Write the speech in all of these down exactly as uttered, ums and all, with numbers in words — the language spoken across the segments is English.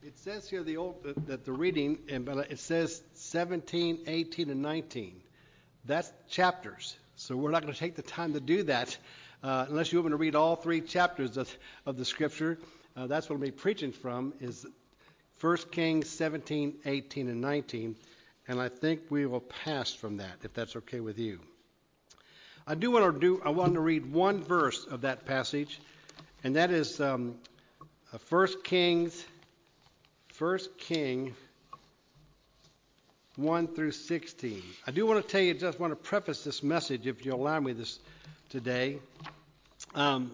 It says here the old that, that the reading, and but it says seventeen, eighteen, and nineteen. That's chapters. So we're not going to take the time to do that uh, unless you want to read all three chapters of, of the Scripture. Uh, that's what I'll be preaching from is First Kings seventeen, eighteen, and nineteen. And I think we will pass from that, if that's okay with you. I do want to do. I want to read one verse of that passage, and that is um, First Kings. First King one through sixteen. I do want to tell you, just want to preface this message, if you'll allow me this today. Um,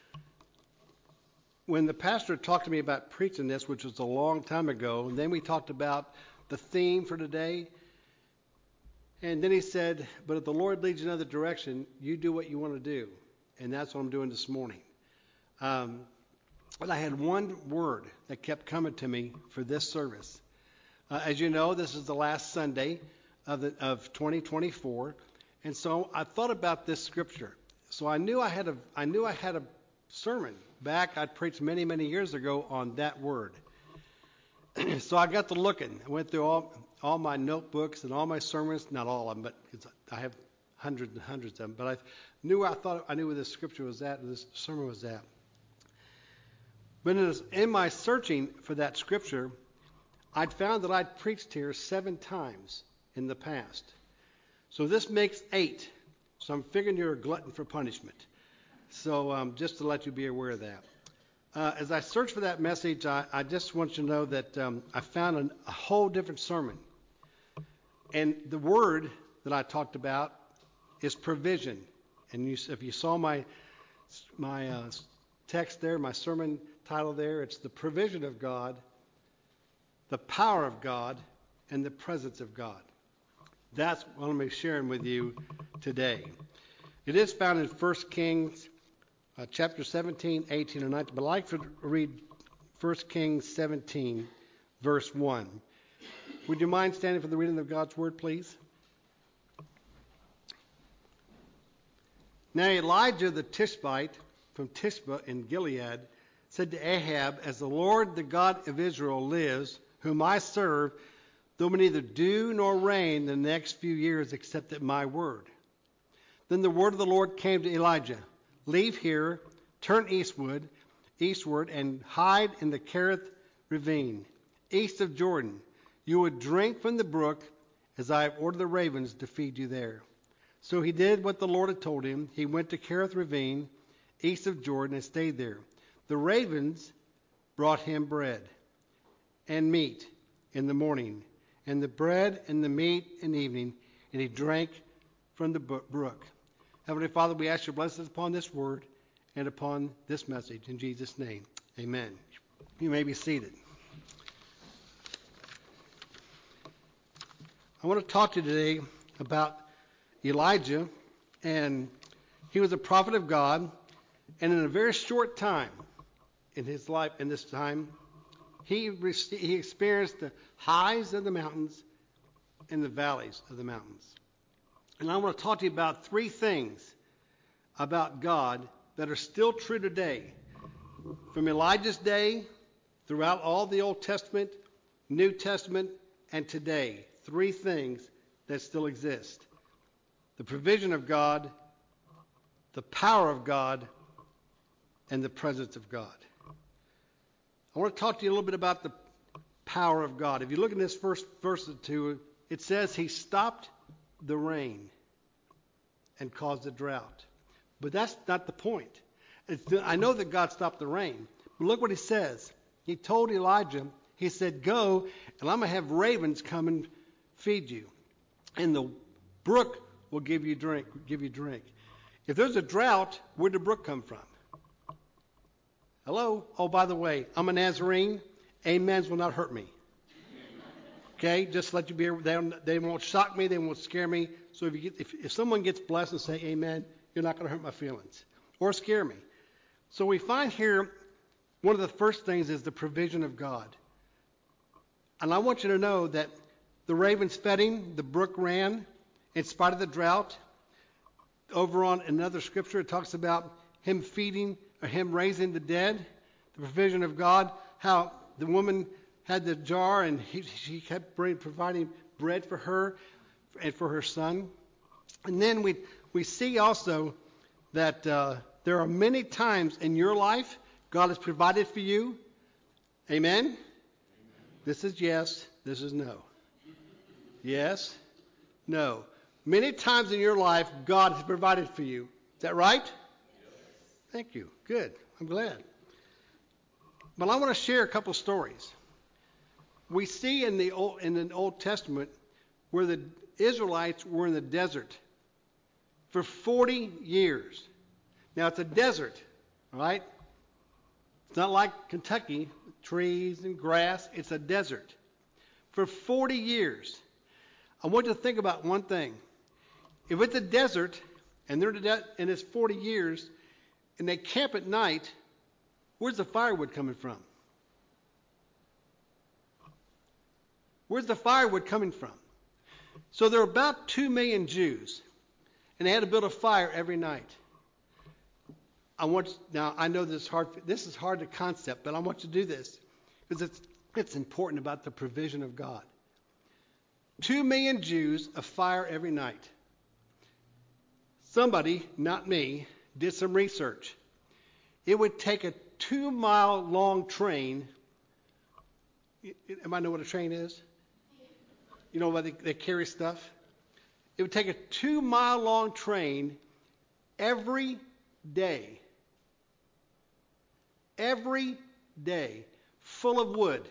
when the pastor talked to me about preaching this, which was a long time ago, and then we talked about the theme for today, and then he said, but if the Lord leads you another direction, you do what you want to do. And that's what I'm doing this morning. Um, But I had one word that kept coming to me for this service. Uh, as you know, this is the last Sunday of, the, of twenty twenty-four, and so I thought about this scripture. So I knew I had a I knew I had a sermon back I preached many many years ago on that word. So I got to looking. I went through all all my notebooks and all my sermons, not all of them, but I have hundreds and hundreds of them. But I knew I thought I knew where this scripture was at, and this sermon was at. But in my searching for that scripture, I'd found that I'd preached here seven times in the past. So this makes eight. So I'm figuring you're a glutton for punishment. So um, just to let you be aware of that. Uh, as I searched for that message, I, I just want you to know that um, I found an, a whole different sermon. And the word that I talked about is provision. And you, if you saw my my uh, text there, my sermon title there, it's the provision of God, the power of God, and the presence of God. That's what I'm going to be sharing with you today. It is found in First Kings uh, chapter seventeen, eighteen, and nineteen. But I'd like to read First Kings seventeen, verse one. Would you mind standing for the reading of God's word, please? Now Elijah the Tishbite from Tishba in Gilead said to Ahab, as the Lord, the God of Israel, lives, whom I serve, there will neither dew nor rain the next few years except at my word. Then the word of the Lord came to Elijah, leave here, turn eastward, eastward, and hide in the Kerith ravine, east of Jordan. You would drink from the brook, as I have ordered the ravens to feed you there. So he did what the Lord had told him. He went to Kerith ravine, east of Jordan, and stayed there. The ravens brought him bread and meat in the morning, and the bread and the meat in the evening, and he drank from the brook. Heavenly Father, we ask your blessings upon this word and upon this message. In Jesus' name, amen. You may be seated. I want to talk to you today about Elijah, and he was a prophet of God, and in a very short time in his life, in this time, he received, he experienced the highs of the mountains and the valleys of the mountains. And I want to talk to you about three things about God that are still true today. From Elijah's day, throughout all the Old Testament, New Testament, and today. Three things that still exist. The provision of God, the power of God, and the presence of God. I want to talk to you a little bit about the power of God. If you look in this first verse or two, it says he stopped the rain and caused a drought. But that's not the point. It's the, I know that God stopped the rain, but look what he says. He told Elijah, he said, go, and I'm going to have ravens come and feed you, and the brook will give you drink. Give you drink. If there's a drought, where'd the brook come from? Hello? Oh, by the way, I'm a Nazarene. Amens will not hurt me. Okay, just to let you be. They, they won't shock me. They won't scare me. So if you get, if, if someone gets blessed and say amen, you're not going to hurt my feelings or scare me. So we find here one of the first things is the provision of God. And I want you to know that the ravens fed him, the brook ran, in spite of the drought. Over on another scripture, it talks about him feeding, or him raising the dead, the provision of God, how the woman had the jar, and he, she kept bring, providing bread for her and for her son. And then we we see also that uh, there are many times in your life God has provided for you. Amen? Amen? This is yes. This is no. Yes. No. Many times in your life God has provided for you. Is that right? Yes. Thank you. Good. I'm glad. But I want to share a couple of stories. We see in the Old, in the Old Testament where the Israelites were in the desert for forty years. Now it's a desert, right? It's not like Kentucky, trees and grass. It's a desert. For forty years. I want you to think about one thing. If it's a desert and they're de- and it's forty years and they camp at night, where's the firewood coming from? Where's the firewood coming from? So there are about two million Jews, and they had to build a fire every night. I want now I know this is hard. This is hard to concept, but I want you to do this because it's it's important about the provision of God. Two million Jews, a fire every night. Somebody, not me, did some research. It would take a two-mile long train. Anybody know what a train is? You know why they, they carry stuff? It would take a two-mile long train every day. Every day, full of wood.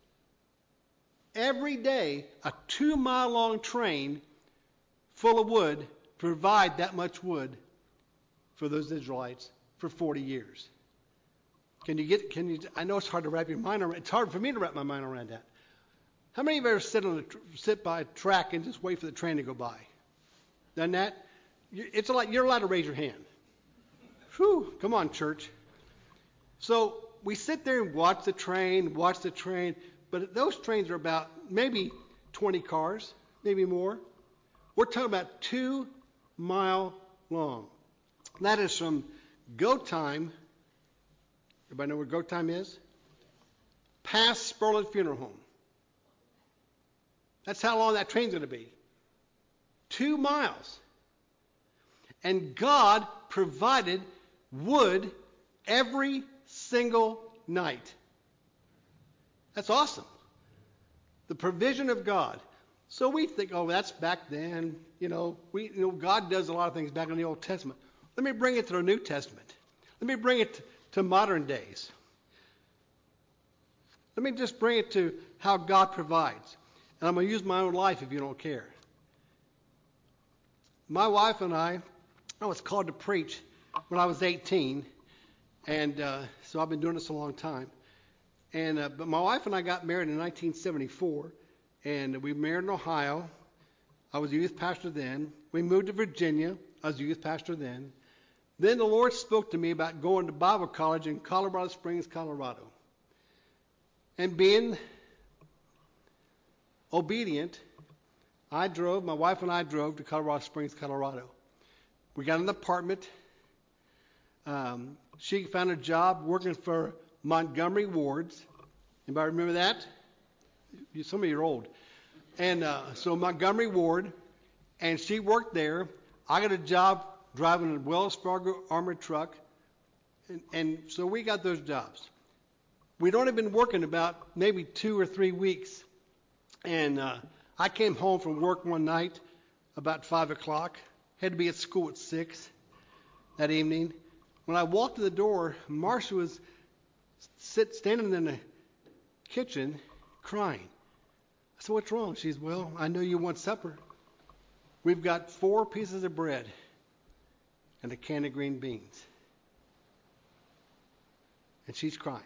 Every day, a two-mile long train full of wood provide that much wood for those Israelites for forty years. Can you get? Can you? I know it's hard to wrap your mind around. It's hard for me to wrap my mind around that. How many of you ever sit on a, sit by a track and just wait for the train to go by? Done that? It's like you're allowed to raise your hand. Whew! Come on, church. So we sit there and watch the train, watch the train, but those trains are about maybe twenty cars, maybe more. We're talking about two mile long. That is from Go Time. Everybody know where Go Time is? Past Sperling Funeral Home. That's how long that train's going to be. Two miles. And God provided wood every single night. That's awesome. The provision of God. So we think, oh, that's back then. You know, we, you know, God does a lot of things back in the Old Testament. Let me bring it to the New Testament. Let me bring it to modern days. Let me just bring it to how God provides. And I'm going to use my own life if you don't care. My wife and I, I was called to preach when I was eighteen. And uh, so I've been doing this a long time. And uh, but my wife and I got married in nineteen seventy-four. And we married in Ohio. I was a youth pastor then. We moved to Virginia. I was a youth pastor then. Then the Lord spoke to me about going to Bible college in Colorado Springs, Colorado. And being obedient, I drove, my wife and I drove to Colorado Springs, Colorado. We got an apartment. Um, she found a job working for Montgomery Wards. Anybody remember that? You, some of you are old. And uh, so Montgomery Ward, and she worked there. I got a job driving a Wells Fargo armored truck. And, and so we got those jobs. We'd only been working about maybe two or three weeks. And uh, I came home from work one night about five o'clock. Had to be at school at six that evening. When I walked to the door, Marcia was sit, standing in the kitchen crying. I said, what's wrong? She said, well, I know you want supper. We've got four pieces of bread and a can of green beans. And she's crying.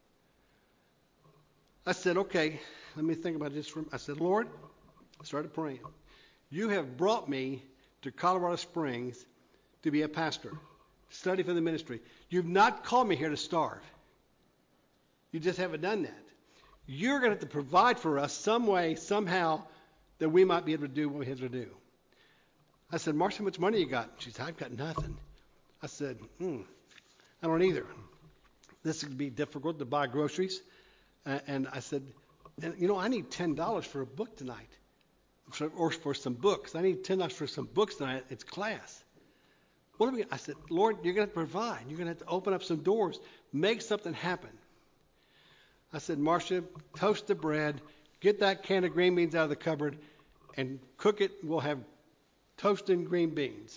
I said, okay, let me think about this. I said, Lord, I started praying. You have brought me to Colorado Springs to be a pastor, study for the ministry. You've not called me here to starve. You just haven't done that. You're going to have to provide for us some way, somehow, that we might be able to do what we have to do. I said, Marcia, how much money you got? She said, I've got nothing. I said, hmm, I don't either. This would be difficult to buy groceries. Uh, and I said, And, you know, I need ten dollars for a book tonight, for, or for some books. I need ten dollars for some books tonight. It's class. What are we? I said, Lord, you're going to provide. You're going to have to open up some doors, make something happen. I said, Marcia, toast the bread, get that can of green beans out of the cupboard, and cook it. We'll have toasted green beans.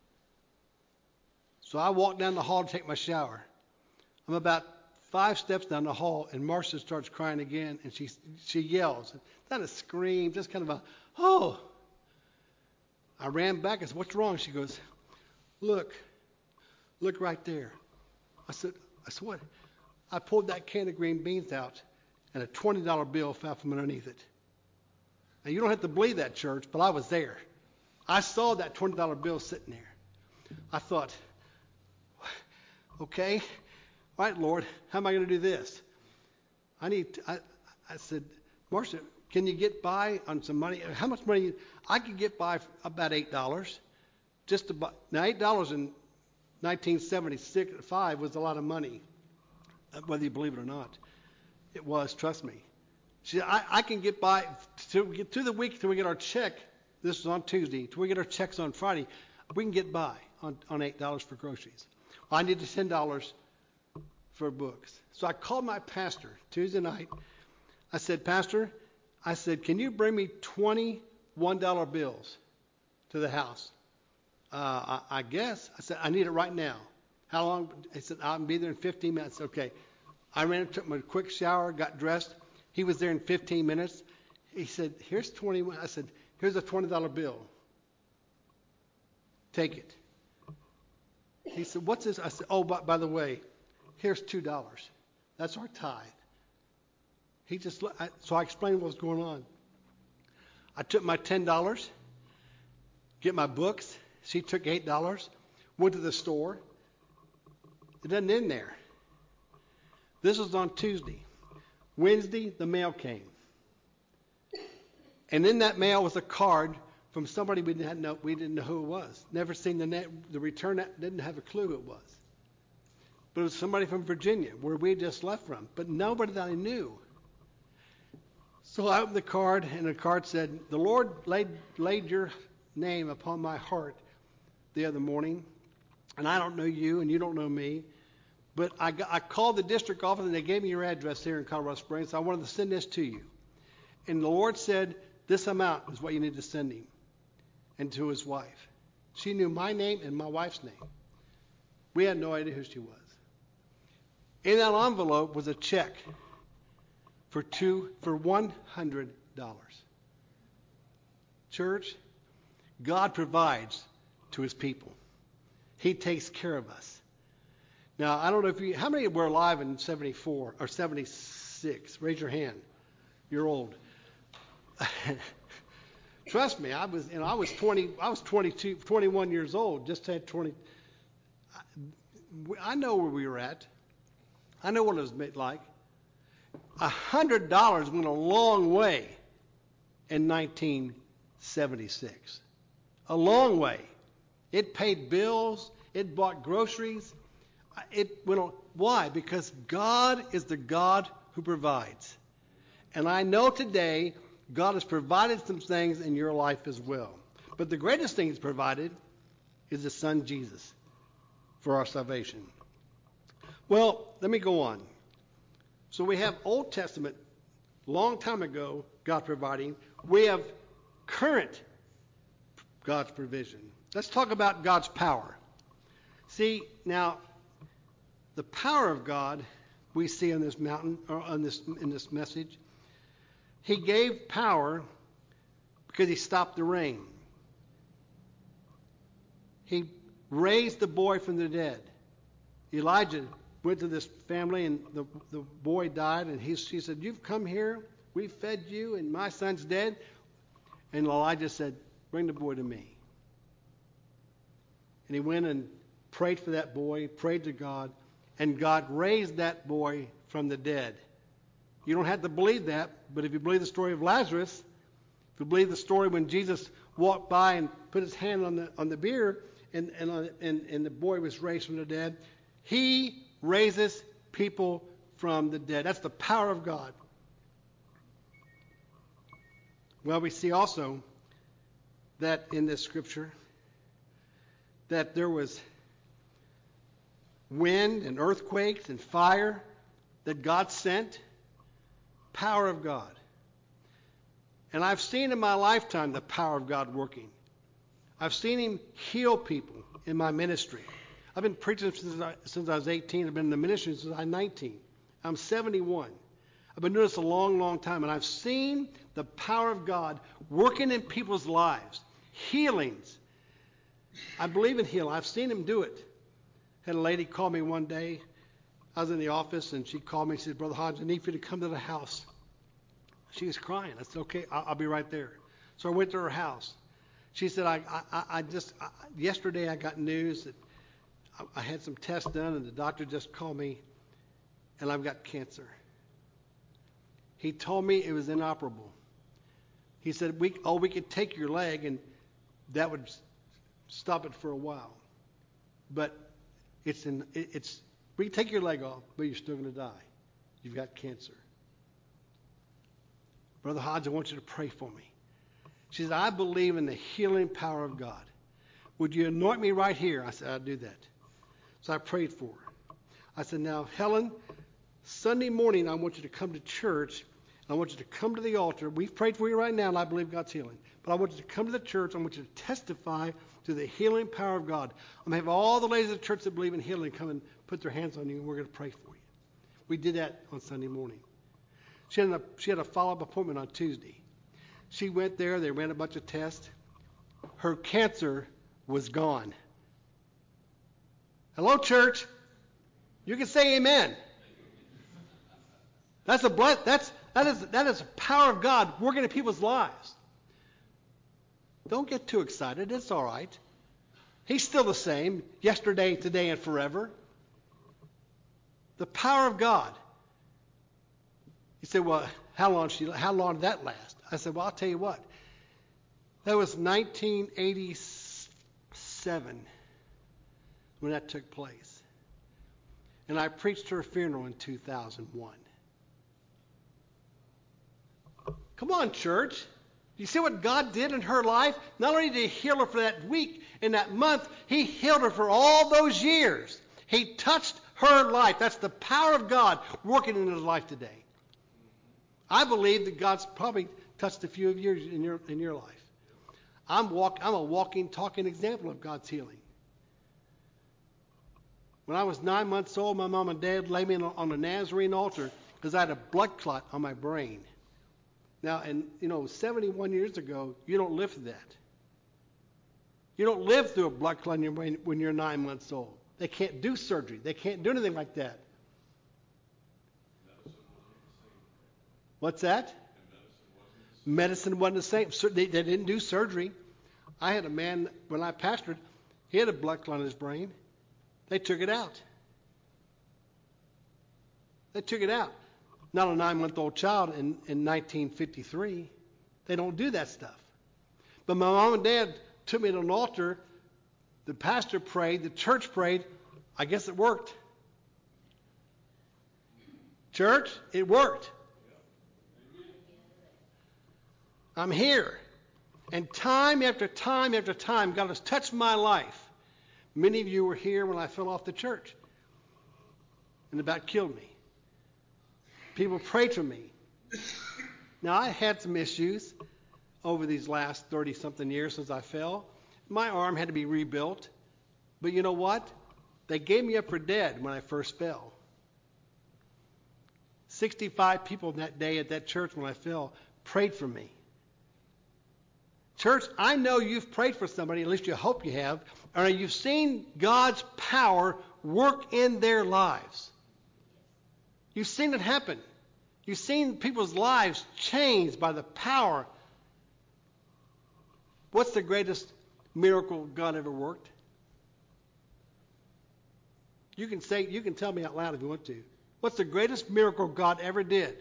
So I walked down the hall to take my shower. I'm about five steps down the hall, and Marcia starts crying again, and she she yells. Not a scream, just kind of a, oh. I ran back and said, what's wrong? She goes, look, look right there. I said, I said, what? I pulled that can of green beans out, and a twenty dollar bill fell from underneath it. Now, you don't have to believe that, church, but I was there. I saw that twenty dollar bill sitting there. I thought, okay, all right, Lord, how am I going to do this? I need, to, I, I said, Marcia, can you get by on some money? How much money? I could get by about eight dollars. Just to buy. Now, eight dollars in nineteen seventy-five was a lot of money, whether you believe it or not. It was, trust me. She, I, I can get by to get to the week till we get our check. This is on Tuesday. Till we get our checks on Friday, we can get by on, on eight dollars for groceries. Well, I needed ten dollars for books. So I called my pastor Tuesday night. I said, Pastor, I said, can you bring me twenty one dollar bills to the house? Uh, I, I guess. I said, I need it right now. How long? I said, I'll be there in fifteen minutes. Okay. I ran and took my quick shower, got dressed. He was there in fifteen minutes. He said, here's twenty-one. I said, here's a twenty dollar bill. Take it. He said, what's this? I said, oh, by, by the way, here's two dollars. That's our tithe. He just, I, so I explained what was going on. I took my ten dollars, get my books. She took eight dollars, went to the store. It doesn't end there. This was on Tuesday. Wednesday, the mail came. And in that mail was a card from somebody we didn't know, we didn't know who it was. Never seen the net, the return, didn't have a clue who it was. But it was somebody from Virginia, where we had just left from. But nobody that I knew. So I opened the card, and the card said, the Lord laid, laid your name upon my heart the other morning. And I don't know you, and you don't know me. But I, got, I called the district office, and they gave me your address here in Colorado Springs. So I wanted to send this to you. And the Lord said, this amount is what you need to send him and to his wife. She knew my name and my wife's name. We had no idea who she was. In that envelope was a check for two for one hundred dollars. Church, God provides to his people. He takes care of us. Now, I don't know if you, how many were alive in seventy-four or seventy-six? Raise your hand. You're old. Trust me, I was, you know, I was twenty, I was twenty-two, twenty-one years old. Just had twenty. I, I know where we were at. I know what it was like. A hundred dollars went a long way in nineteen seventy-six. A long way. It paid bills. It bought groceries. It went on. Why? Because God is the God who provides. And I know today God has provided some things in your life as well. But the greatest thing he's provided is his son Jesus for our salvation. Well, let me go on. So we have Old Testament, long time ago, God providing. We have current God's provision. Let's talk about God's power. See, now, the power of God we see on this mountain, or on this in this message. He gave power because he stopped the rain. He raised the boy from the dead. Elijah went to this family, and the, the boy died, and he, she said, you've come here, we fed you, and my son's dead. And Elijah said, bring the boy to me. And he went and prayed for that boy, prayed to God, and God raised that boy from the dead. You don't have to believe that, but if you believe the story of Lazarus, if you believe the story when Jesus walked by and put his hand on the on the bier, and and, on, and and the boy was raised from the dead, he raises people from the dead. That's the power of God. Well, we see also that in this scripture that there was wind and earthquakes and fire that God sent. Power of God. And I've seen in my lifetime the power of God working. I've seen him heal people in my ministry. I've been preaching since I, since I was eighteen. I've been in the ministry since I was nineteen. I'm seventy-one. I've been doing this a long, long time, and I've seen the power of God working in people's lives. Healings. I believe in healing. I've seen him do it. Had a lady call me one day. I was in the office, and she called me and said, Brother Hodge, I need for you to come to the house. She was crying. I said, okay, I'll, I'll be right there. So I went to her house. She said, I, I, I just, I, yesterday I got news that I, I had some tests done, and the doctor just called me, and I've got cancer. He told me it was inoperable. He said, we, oh, we could take your leg, and that would stop it for a while. But it's in, it, it's, we can take your leg off, but you're still going to die. You've got cancer. Brother Hodge, I want you to pray for me. She said, I believe in the healing power of God. Would you anoint me right here? I said, I'll do that. So I prayed for her. I said, now, Helen, Sunday morning I want you to come to church. I want you to come to the altar. We've prayed for you right now, and I believe God's healing. But I want you to come to the church. I want you to testify to the healing power of God. I'm going to have all the ladies of the church that believe in healing come and put their hands on you, and we're going to pray for you. We did that on Sunday morning. She had a, she had a follow-up appointment on Tuesday. She went there. They ran a bunch of tests. Her cancer was gone. Hello, church. You can say amen. That's a blood. That's that is that is the power of God working in people's lives. Don't get too excited. It's all right. He's still the same, yesterday, today, and forever. The power of God. He said, well, how long, she, how long did that last? I said, well, I'll tell you what. That was nineteen eighty-seven when that took place. And I preached her funeral in two thousand one. Come on, church. You see what God did in her life? Not only did he heal her for that week and that month, he healed her for all those years. He touched her life. That's the power of God working in his life today. I believe that God's probably touched a few of yours in your in your life. I'm walk I'm a walking, talking example of God's healing. When I was nine months old, my mom and dad laid me on the Nazarene altar because I had a blood clot on my brain. Now, and you know, seventy-one years ago, you don't live through that. You don't live through a blood clot in your brain when you're nine months old. They can't do surgery. They can't do anything like that. What's that? Medicine wasn't the same. They, they didn't do surgery. I had a man, when I pastored, he had a blood clot in his brain. They took it out. They took it out. Not a nine-month-old child in, in nineteen fifty-three. They don't do that stuff. But my mom and dad took me to an altar. The pastor prayed. The church prayed. I guess it worked. Church, it worked. I'm here. And time after time after time, God has touched my life. Many of you were here when I fell off the church and about killed me. People prayed for me. Now, I had some issues over these last thirty-something years since I fell. My arm had to be rebuilt. But you know what? They gave me up for dead when I first fell. sixty-five people that day at that church when I fell prayed for me. Church, I know you've prayed for somebody, at least you hope you have, or you've seen God's power work in their lives. You've seen it happen. You've seen people's lives changed by the power. What's the greatest miracle God ever worked? You can say, you can tell me out loud if you want to. What's the greatest miracle God ever did?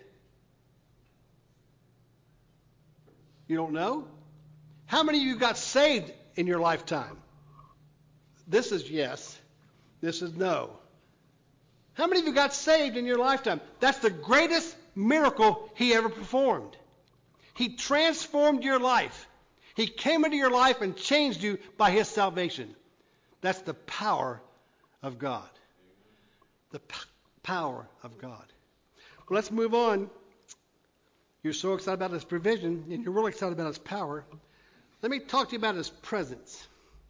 You don't know? How many of you got saved in your lifetime? This is yes. This is no. How many of you got saved in your lifetime? That's the greatest miracle he ever performed. He transformed your life. He came into your life and changed you by his salvation. That's the power of God. The p- power of God. Well, let's move on. You're so excited about his provision, and you're really excited about his power. Let me talk to you about his presence.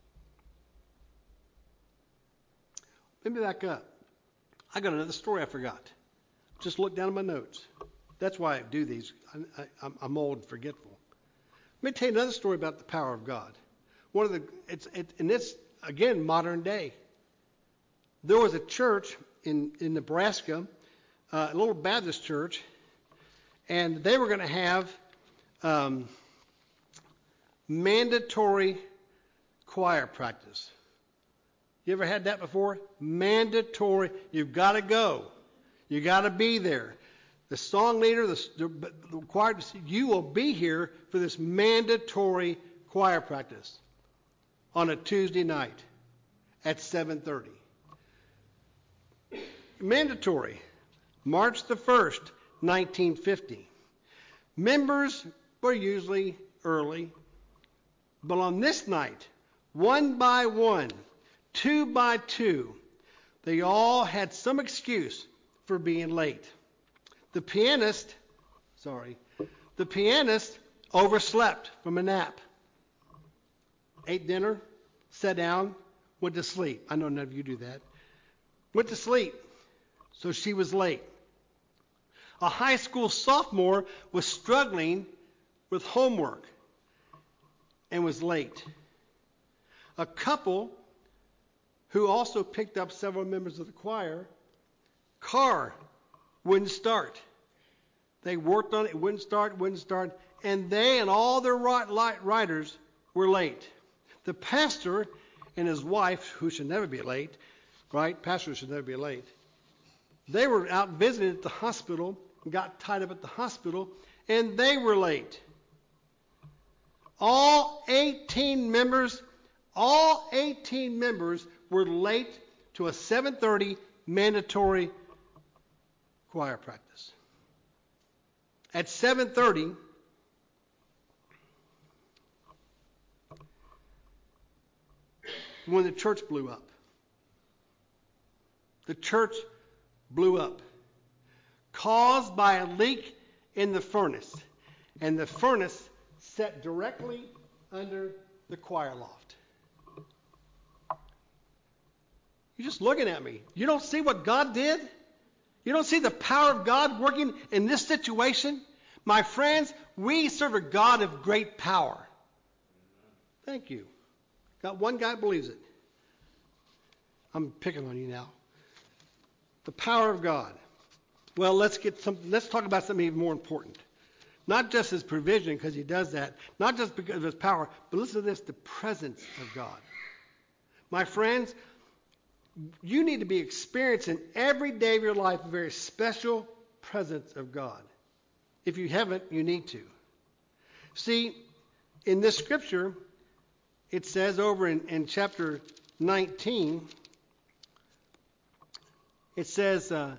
Let me back up. I got another story I forgot. Just look down at my notes. That's why I do these. I, I, I'm, I'm old and forgetful. Let me tell you another story about the power of God. One of the, it's, it, and it's, again, modern day. There was a church in, in Nebraska, uh, a little Baptist church, and they were going to have um, mandatory choir practice. You ever had that before? Mandatory. You've got to go. You got to be there. The song leader, the, the, the choir, you will be here for this mandatory choir practice on a Tuesday night at seven thirty. Mandatory. March the first, nineteen fifty. Members were usually early, but on this night, one by one, two by two, they all had some excuse for being late. The pianist, sorry, the pianist overslept from a nap. Ate dinner, sat down, went to sleep. I know none of you do that. Went to sleep, so she was late. A high school sophomore was struggling with homework and was late. A couple who also picked up several members of the choir, car wouldn't start. They worked on it, it wouldn't start, wouldn't start, and they and all their riders were late. The pastor and his wife, who should never be late, right? Pastors should never be late. They were out visiting at the hospital, got tied up at the hospital, and they were late. All eighteen members, all eighteen members were late to a seven thirty mandatory choir practice. At seven thirty, when the church blew up. The church blew up, caused by a leak in the furnace, and the furnace set directly under the choir loft. You're just looking at me. You don't see what God did? You don't see the power of God working in this situation? My friends, we serve a God of great power. Thank you. Got one guy believes it. I'm picking on you now. The power of God. Well, let's get some. Let's talk about something even more important. Not just his provision, because he does that. Not just because of his power, but listen to this: the presence of God. My friends, you need to be experiencing every day of your life a very special presence of God. If you haven't, you need to. See, in this scripture, it says over in, in chapter nineteen, it says, uh,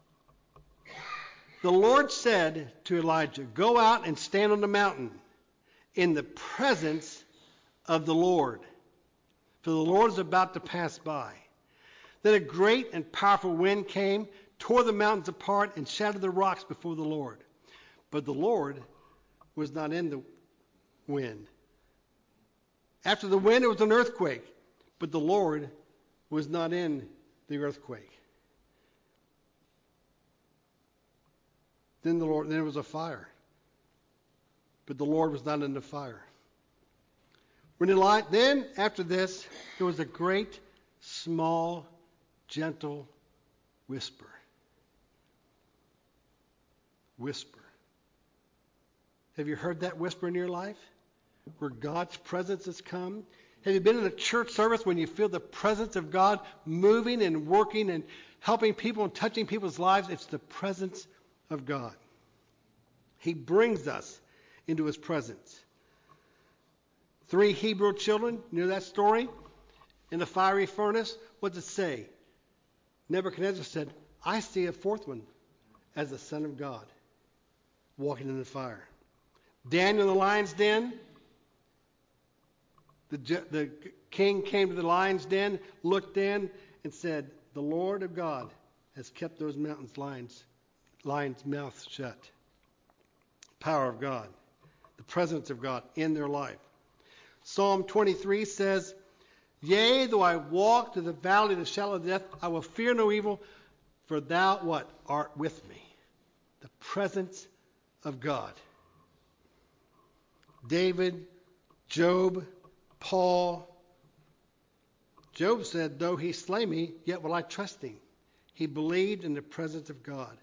the Lord said to Elijah, go out and stand on the mountain in the presence of the Lord, for the Lord is about to pass by. Then a great and powerful wind came, tore the mountains apart, and shattered the rocks before the Lord. But the Lord was not in the wind. After the wind, it was an earthquake, but the Lord was not in the earthquake. Then the Lord, then it was a fire, but the Lord was not in the fire. When Eli, then after this, there was a great, small, gentle whisper. Whisper. Have you heard that whisper in your life? Where God's presence has come? Have you been in a church service when you feel the presence of God moving and working and helping people and touching people's lives? It's the presence of God. He brings us into his presence. Three Hebrew children, you know that story? In the fiery furnace, what does it say? Nebuchadnezzar said, I see a fourth one as the Son of God walking in the fire. Daniel in the lion's den. The, the king came to the lion's den, looked in, and said, "The Lord of God has kept those mountains lions, lions' mouths shut." Power of God, the presence of God in their life. Psalm twenty-three says, "Yea, though I walk through the valley of the shadow of death, I will fear no evil, for thou what art with me." The presence of God. David, Job, Paul. Job said, "Though he slay me, yet will I trust him." He believed in the presence of God.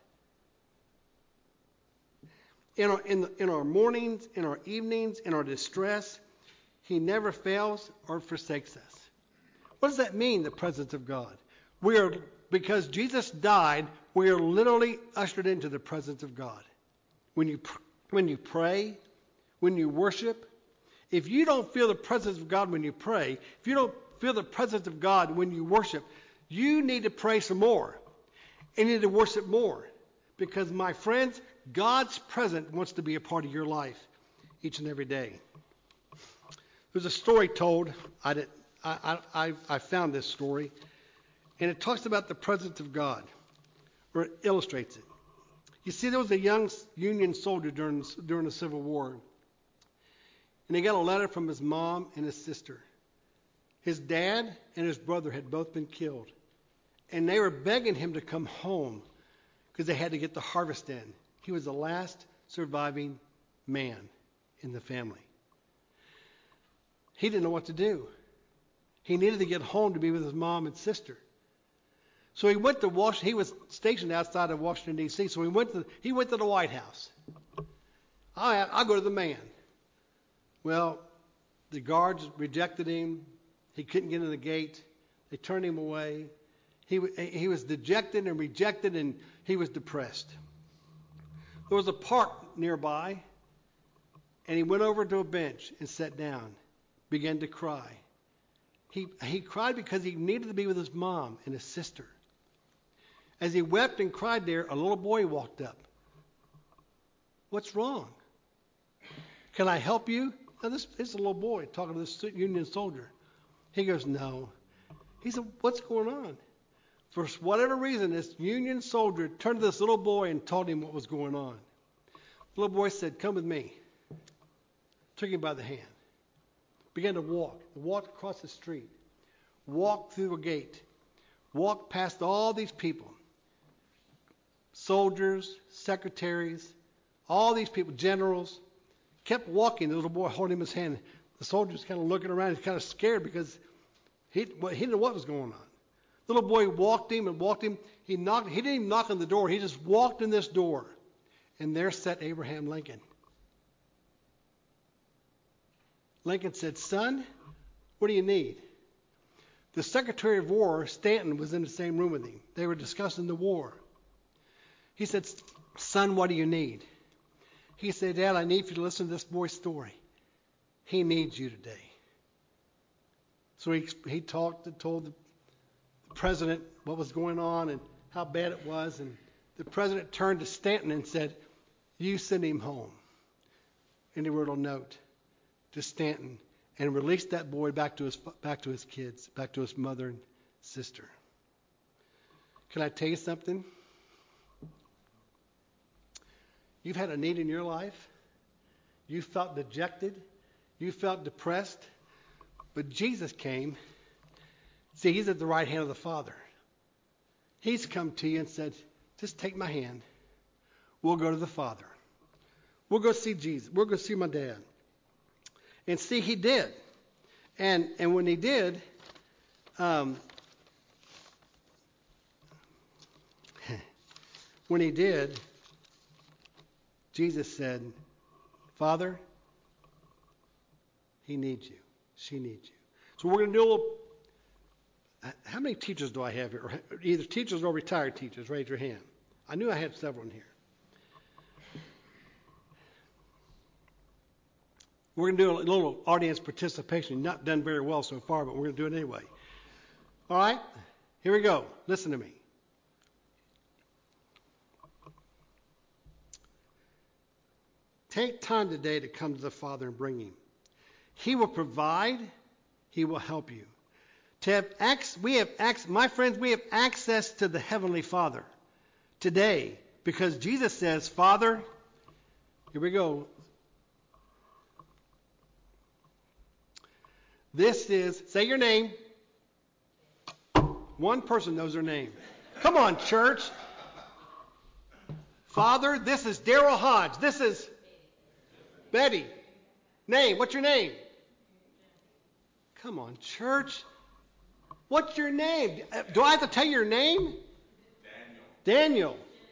In our, in, the, in our mornings, in our evenings, in our distress, he never fails or forsakes us. What does that mean, the presence of God? We are, because Jesus died, we are literally ushered into the presence of God. When you, when you pray, when you worship, if you don't feel the presence of God when you pray, if you don't feel the presence of God when you worship, you need to pray some more. And you need to worship more. Because, my friends, God's presence wants to be a part of your life each and every day. There's a story told. I, did, I, I, I found this story. And it talks about the presence of God. Or it illustrates it. You see, there was a young Union soldier during, during the Civil War. And he got a letter from his mom and his sister. His dad and his brother had both been killed. And they were begging him to come home because they had to get the harvest in. He was the last surviving man in the family. He didn't know what to do. He needed to get home to be with his mom and sister. So he went to Washington. He was stationed outside of Washington, D C, so he went to, he went to the White House. I'll, I'll go to the man. Well, the guards rejected him. He couldn't get in the gate. They turned him away. He, he was dejected and rejected, and he was depressed. There was a park nearby, and he went over to a bench and sat down, began to cry. He, he cried because he needed to be with his mom and his sister. As he wept and cried there, a little boy walked up. "What's wrong? Can I help you?" Now this, this is a little boy talking to this Union soldier. He goes, "No." He said, "What's going on?" For whatever reason, this Union soldier turned to this little boy and told him what was going on. The little boy said, "Come with me." Took him by the hand. Began to walk. Walked across the street. Walked through a gate. Walked past all these people. Soldiers, secretaries, all these people, generals. Kept walking, the little boy holding his hand. The soldier was kind of looking around. He's kind of scared because he, he didn't know what was going on. The little boy walked him and walked him. He knocked. He didn't even knock on the door. He just walked in this door. And there sat Abraham Lincoln. Lincoln said, "Son, what do you need?" The Secretary of War, Stanton, was in the same room with him. They were discussing the war. He said, "Son, what do you need?" He said, "Dad, I need you to listen to this boy's story. He needs you today." So he, he talked and told the president what was going on and how bad it was. And the president turned to Stanton and said, "You send him home." And he wrote a note to Stanton and released that boy back to his back to his kids, back to his mother and sister. Can I tell you something? You've had a need in your life. You felt dejected. You felt depressed. But Jesus came. See, he's at the right hand of the Father. He's come to you and said, "Just take my hand. We'll go to the Father. We'll go see Jesus. We'll go see my dad." And see, he did. And and when he did, um, when he did, Jesus said, "Father, he needs you. She needs you." So we're going to do a little. How many teachers do I have here? Either teachers or retired teachers. Raise your hand. I knew I had several in here. We're going to do a little audience participation. Not done very well so far, but we're going to do it anyway. All right? Here we go. Listen to me. Take time today to come to the Father and bring him. He will provide. He will help you. To have ac- we have ac- my friends, we have access to the Heavenly Father today because Jesus says, Father, here we go. This is, say your name. One person knows their name. Come on, church. Father, this is Daryl Hodge. This is Betty. Name, what's your name? Come on, church. What's your name? Do I have to tell you your name? Daniel. Daniel.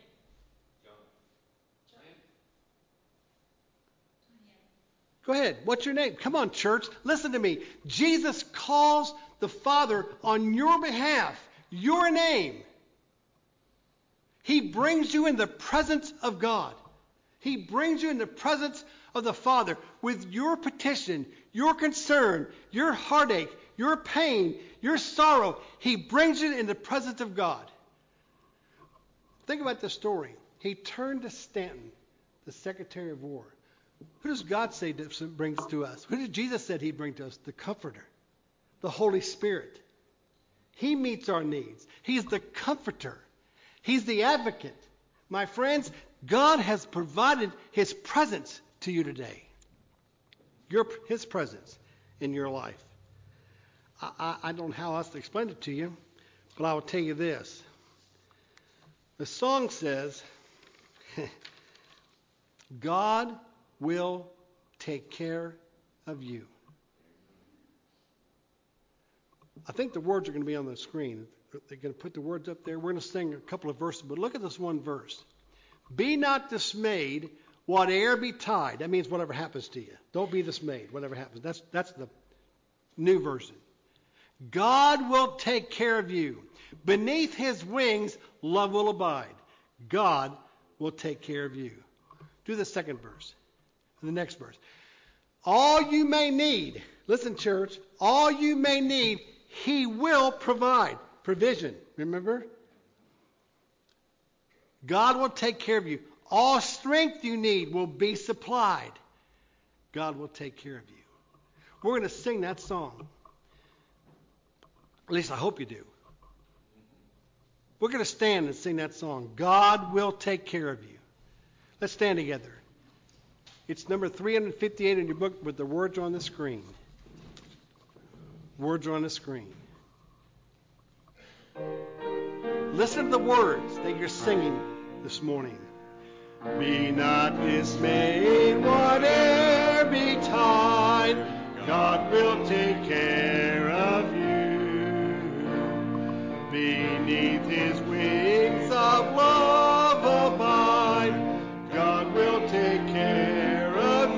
Go ahead. What's your name? Come on, church. Listen to me. Jesus calls the Father on your behalf. Your name. He brings you in the presence of God. He brings you in the presence of the Father with your petition, your concern, your heartache, your pain, your sorrow. He brings you in the presence of God. Think about this story. He turned to Stanton, the Secretary of War. Who does God say brings to us? Who did Jesus say he'd bring to us? The Comforter, the Holy Spirit. He meets our needs. He's the Comforter. He's the Advocate. My friends, God has provided his presence to you today. Your, his presence in your life. I, I, I don't know how else to explain it to you, but I will tell you this. The song says, God will take care of you. I think the words are going to be on the screen. They're going to put the words up there. We're going to sing a couple of verses, but look at this one verse. Be not dismayed, whate'er betide. That means whatever happens to you. Don't be dismayed, whatever happens. That's, that's the new version. God will take care of you. Beneath his wings, love will abide. God will take care of you. Do the second verse. The next verse. All you may need, listen, church, all you may need, he will provide. Provision, remember? God will take care of you. All strength you need will be supplied. God will take care of you. We're going to sing that song. At least I hope you do. We're going to stand and sing that song. God will take care of you. Let's stand together. It's number three hundred fifty-eight in your book with the words on the screen. Words are on the screen. Listen to the words that you're singing this morning. Be not dismayed, whate'er betide, God will take care of you. Beneath his wings of love abide, God will take care of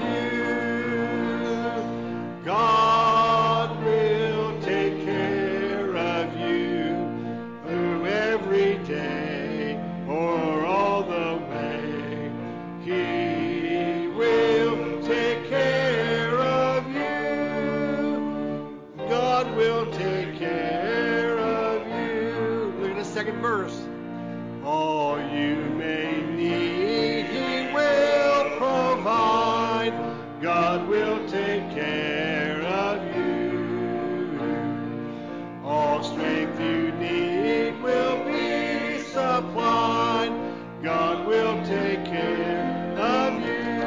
you. God will take care of you through every day or all the way. He will take care of you. God will take care of you. Look at the second verse. All you may need, he will provide. God will take care of you. All strength you need will be supplied. God will take care of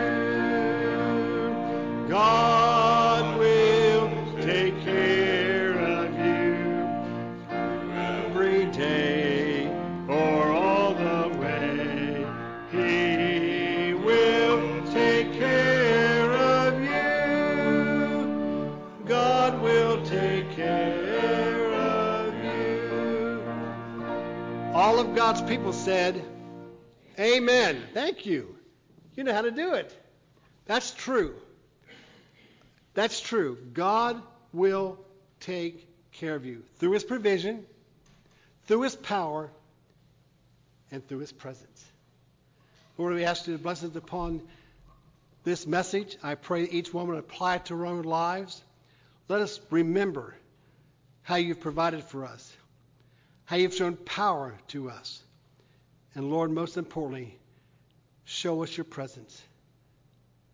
you. God will take care of you every day or all the way. He will take care of you. God will take care of you. All of God's people said, amen. Thank you. You know how to do it. That's true. That's true. God will take care of you through his provision, through his power, and through his presence. Lord, we ask you to bless us upon this message. I pray each one would apply it to our own lives. Let us remember how you've provided for us, how you've shown power to us. And Lord, most importantly, show us your presence.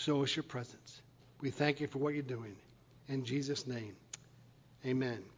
show us your presence. We thank you for what you're doing. In Jesus' name, amen.